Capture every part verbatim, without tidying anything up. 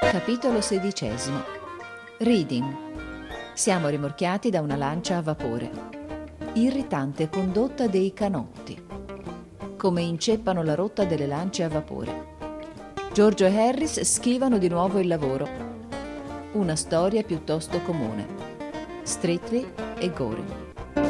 Capitolo sedicesimo. Reading. Siamo rimorchiati da una lancia a vapore. Irritante condotta dei canotti. Come inceppano la rotta delle lance a vapore. Giorgio e Harris schivano di nuovo il lavoro. Una storia piuttosto comune. Streatley e Goring.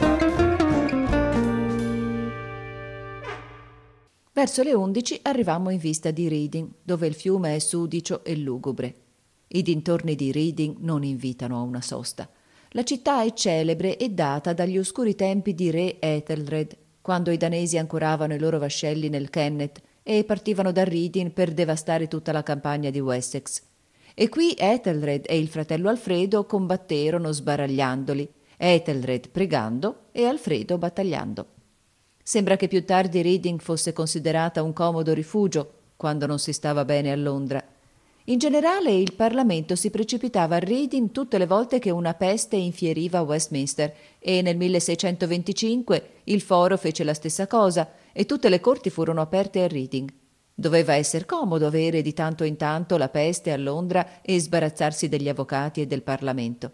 Verso le undici arrivammo in vista di Reading, dove il fiume è sudicio e lugubre. I dintorni di Reading non invitano a una sosta. La città è celebre e data dagli oscuri tempi di re Ethelred, quando i danesi ancoravano i loro vascelli nel Kennet e partivano da Reading per devastare tutta la campagna di Wessex. E qui Ethelred e il fratello Alfredo combatterono sbaragliandoli, Ethelred pregando e Alfredo battagliando. Sembra che più tardi Reading fosse considerata un comodo rifugio, quando non si stava bene a Londra. In generale il Parlamento si precipitava a Reading tutte le volte che una peste infieriva a Westminster e nel milleseicentoventicinque il foro fece la stessa cosa e tutte le corti furono aperte a Reading. Doveva essere comodo avere di tanto in tanto la peste a Londra e sbarazzarsi degli avvocati e del Parlamento.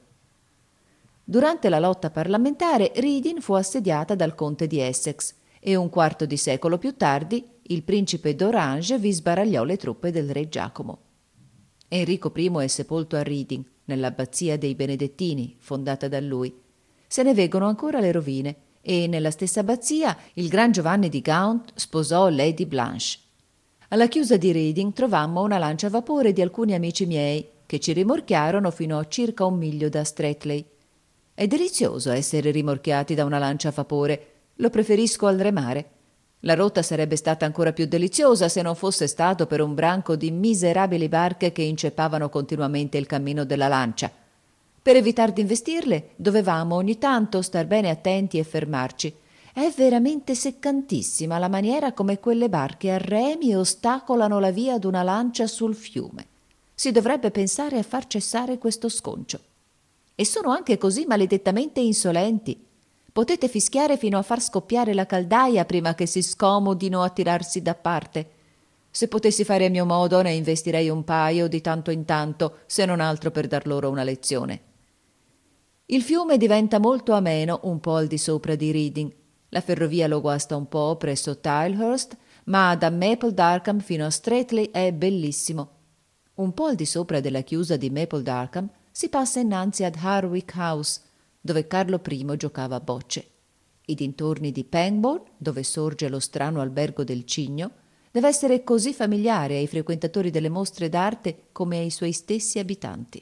Durante la lotta parlamentare Reading fu assediata dal conte di Essex e un quarto di secolo più tardi il principe d'Orange vi sbaragliò le truppe del re Giacomo. Enrico primo è sepolto a Reading, nell'abbazia dei Benedettini, fondata da lui. Se ne vegono ancora le rovine e nella stessa abbazia il gran Giovanni di Gaunt sposò Lady Blanche. Alla chiusa di Reading trovammo una lancia a vapore di alcuni amici miei che ci rimorchiarono fino a circa un miglio da Streatley. È delizioso essere rimorchiati da una lancia a vapore. Lo preferisco al remare. La rotta sarebbe stata ancora più deliziosa se non fosse stato per un branco di miserabili barche che inceppavano continuamente il cammino della lancia. Per evitar di investirle, dovevamo ogni tanto star bene attenti e fermarci. È veramente seccantissima la maniera come quelle barche a remi ostacolano la via ad una lancia sul fiume. Si dovrebbe pensare a far cessare questo sconcio. E sono anche così maledettamente insolenti. Potete fischiare fino a far scoppiare la caldaia prima che si scomodino a tirarsi da parte. Se potessi fare a mio modo ne investirei un paio di tanto in tanto, se non altro per dar loro una lezione. Il fiume diventa molto ameno un po' al di sopra di Reading. La ferrovia lo guasta un po' presso Tilehurst, ma da Maple Darkham fino a Streatley è bellissimo. Un po' al di sopra della chiusa di Maple Darkham si passa innanzi ad Harwick House, dove Carlo primo giocava a bocce. I dintorni di Pangbourne, dove sorge lo strano albergo del Cigno, deve essere così familiare ai frequentatori delle mostre d'arte come ai suoi stessi abitanti.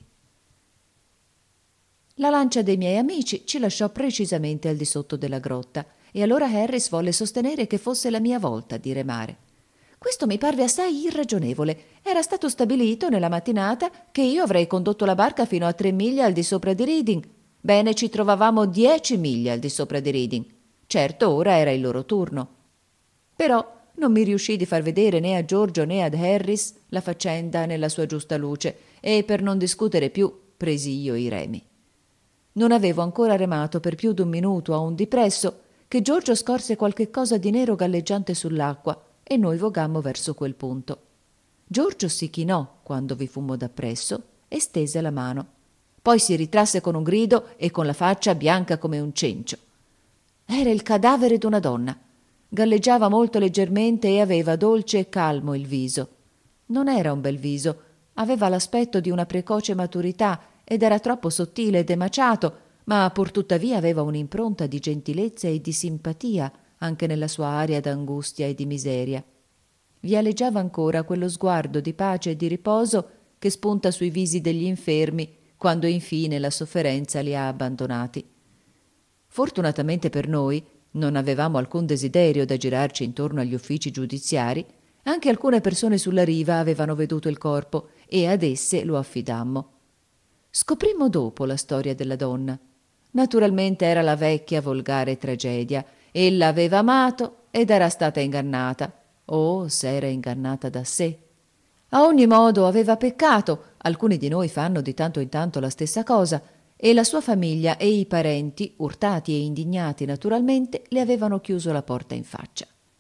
La lancia dei miei amici ci lasciò precisamente al di sotto della grotta e allora Harris volle sostenere che fosse la mia volta di remare. Questo mi parve assai irragionevole. Era stato stabilito nella mattinata che io avrei condotto la barca fino a tre miglia al di sopra di Reading. Bene, ci trovavamo dieci miglia al di sopra di Reading. Certo, ora era il loro turno. Però non mi riuscì di far vedere né a Giorgio né ad Harris la faccenda nella sua giusta luce e per non discutere più presi io i remi. Non avevo ancora remato per più d'un minuto a un dipresso che Giorgio scorse qualche cosa di nero galleggiante sull'acqua e noi vogammo verso quel punto. Giorgio si chinò quando vi fummo dappresso e stese la mano. Poi si ritrasse con un grido e con la faccia bianca come un cencio. Era il cadavere d'una donna. Galleggiava molto leggermente e aveva dolce e calmo il viso. Non era un bel viso, aveva l'aspetto di una precoce maturità ed era troppo sottile ed emaciato, ma pur tuttavia aveva un'impronta di gentilezza e di simpatia anche nella sua aria d'angustia e di miseria. Vi aleggiava ancora quello sguardo di pace e di riposo che spunta sui visi degli infermi quando infine la sofferenza li ha abbandonati. Fortunatamente per noi non avevamo alcun desiderio da girarci intorno agli uffici giudiziari. Anche alcune persone sulla riva avevano veduto il corpo e ad esse lo affidammo. Scoprimmo dopo la storia della donna. Naturalmente era la vecchia volgare tragedia. Ella aveva amato ed era stata ingannata. Oh, se era ingannata da sé. A ogni modo aveva peccato, alcuni di noi fanno di tanto in tanto la stessa cosa, e la sua famiglia e i parenti, urtati e indignati naturalmente, le avevano chiuso la porta in faccia.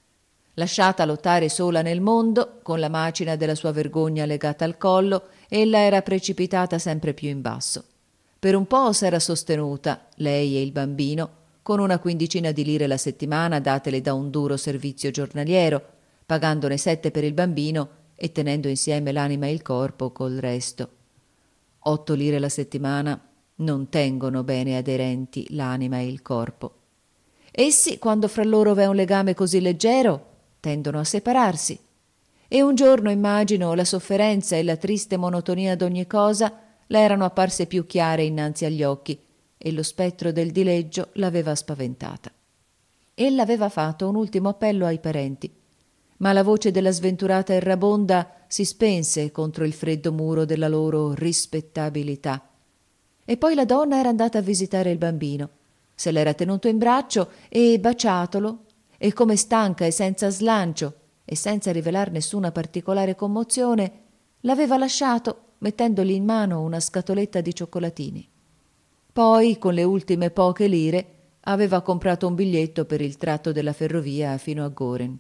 Lasciata lottare sola nel mondo, con la macina della sua vergogna legata al collo, ella era precipitata sempre più in basso. Per un po' s'era sostenuta, lei e il bambino, con una quindicina di lire la settimana datele da un duro servizio giornaliero, pagandone sette per il bambino e tenendo insieme l'anima e il corpo col resto. Otto lire la settimana non tengono bene aderenti l'anima e il corpo. Essi, quando fra loro v'è un legame così leggero, tendono a separarsi. E un giorno, immagino, la sofferenza e la triste monotonia d'ogni cosa le erano apparse più chiare innanzi agli occhi e lo spettro del dileggio l'aveva spaventata. Ella aveva fatto un ultimo appello ai parenti, ma la voce della sventurata errabonda si spense contro il freddo muro della loro rispettabilità. E poi la donna era andata a visitare il bambino, se l'era tenuto in braccio e baciatolo, e come stanca e senza slancio e senza rivelar nessuna particolare commozione, l'aveva lasciato mettendogli in mano una scatoletta di cioccolatini. Poi, con le ultime poche lire, aveva comprato un biglietto per il tratto della ferrovia fino a Goren.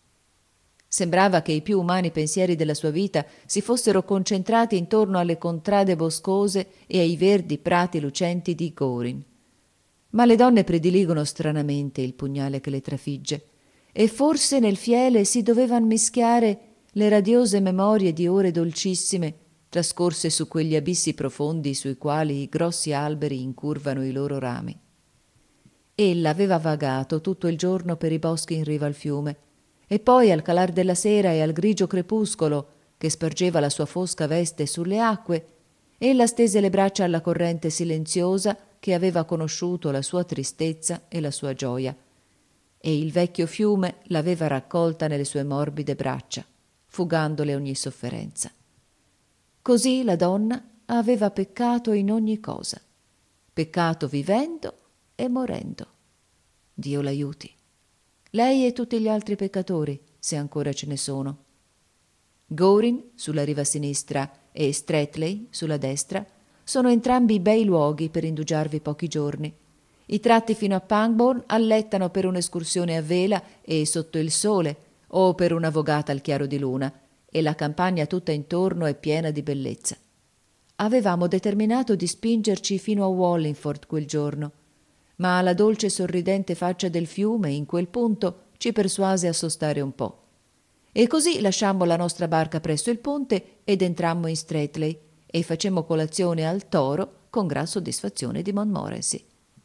Sembrava che i più umani pensieri della sua vita si fossero concentrati intorno alle contrade boscose e ai verdi prati lucenti di Gorin. Ma le donne prediligono stranamente il pugnale che le trafigge, e forse nel fiele si dovevan mischiare le radiose memorie di ore dolcissime trascorse su quegli abissi profondi sui quali i grossi alberi incurvano i loro rami. Ella aveva vagato tutto il giorno per i boschi in riva al fiume, e poi al calar della sera e al grigio crepuscolo che spargeva la sua fosca veste sulle acque, ella stese le braccia alla corrente silenziosa che aveva conosciuto la sua tristezza e la sua gioia, e il vecchio fiume l'aveva raccolta nelle sue morbide braccia, fugandole ogni sofferenza. Così la donna aveva peccato in ogni cosa, peccato vivendo e morendo. Dio l'aiuti. Lei e tutti gli altri peccatori, se ancora ce ne sono. Gorin, sulla riva sinistra, e Streatley, sulla destra, sono entrambi bei luoghi per indugiarvi pochi giorni. I tratti fino a Pangbourne allettano per un'escursione a vela e sotto il sole, o per una vogata al chiaro di luna, e la campagna tutta intorno è piena di bellezza. Avevamo determinato di spingerci fino a Wallingford quel giorno, ma la dolce sorridente faccia del fiume in quel punto ci persuase a sostare un po'. E così lasciammo la nostra barca presso il ponte ed entrammo in Streatley e facemmo colazione al Toro con gran soddisfazione di Montmorency.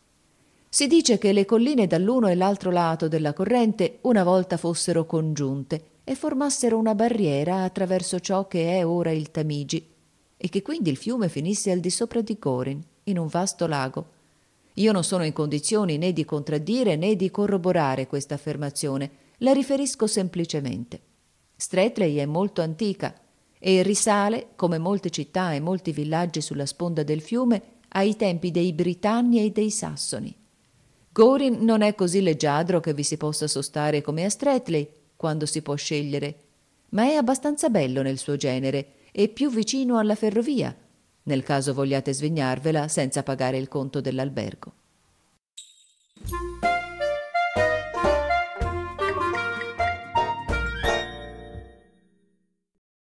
Si dice che le colline dall'uno e l'altro lato della corrente una volta fossero congiunte e formassero una barriera attraverso ciò che è ora il Tamigi, e che quindi il fiume finisse al di sopra di Gorin, in un vasto lago. Io non sono in condizioni né di contraddire né di corroborare questa affermazione, la riferisco semplicemente. Streatley è molto antica e risale, come molte città e molti villaggi sulla sponda del fiume, ai tempi dei Britanni e dei Sassoni. Gorin non è così leggiadro che vi si possa sostare come a Streatley, quando si può scegliere, ma è abbastanza bello nel suo genere e più vicino alla ferrovia, nel caso vogliate svignarvela senza pagare il conto dell'albergo.